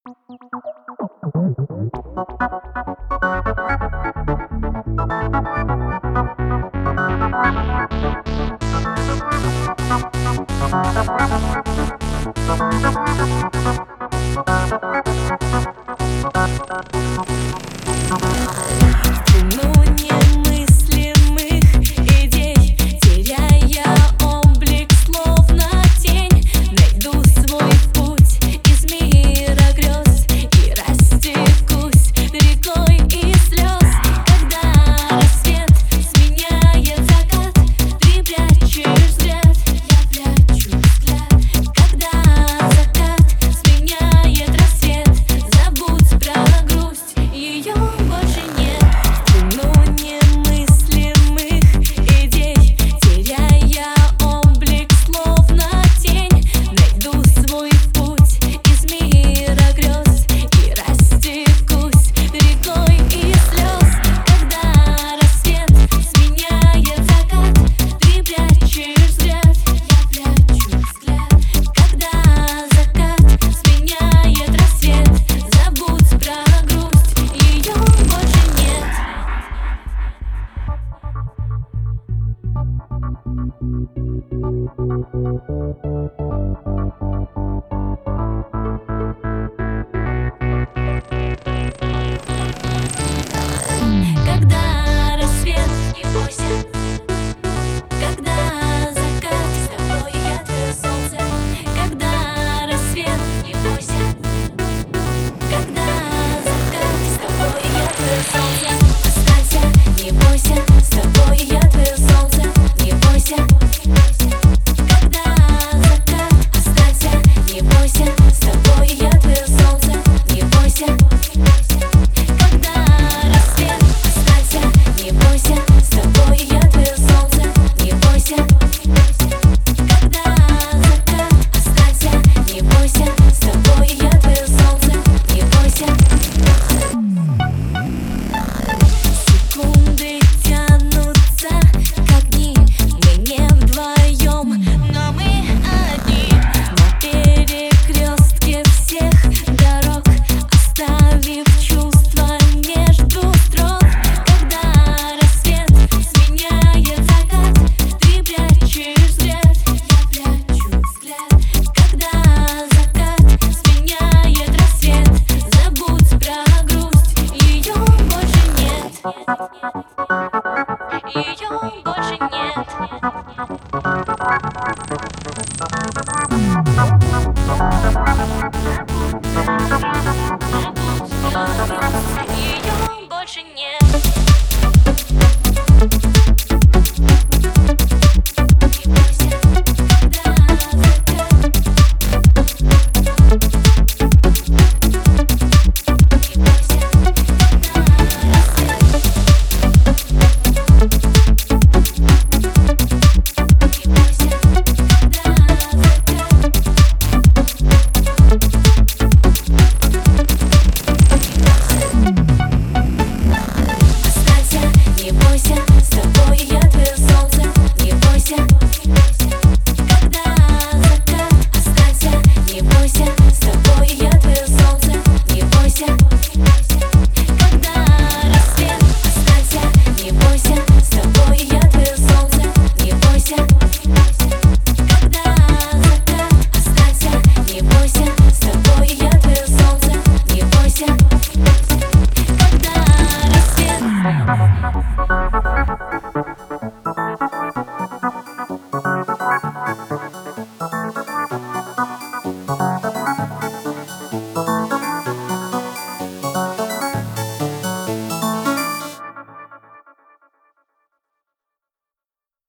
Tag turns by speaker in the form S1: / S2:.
S1: Когда рассвет, не бойся. Когда закат, с тобой я твое солнце. Когда рассвет, не бойся. Когда закат, с тобой я твое солнце. Останься, не бойся, с тобой я твое солнце. Не бойся. Когда закат, останься, не бойся, с тобой я твое солнце. Не бойся. Ее больше нет. Ее больше нет. Когда рассвет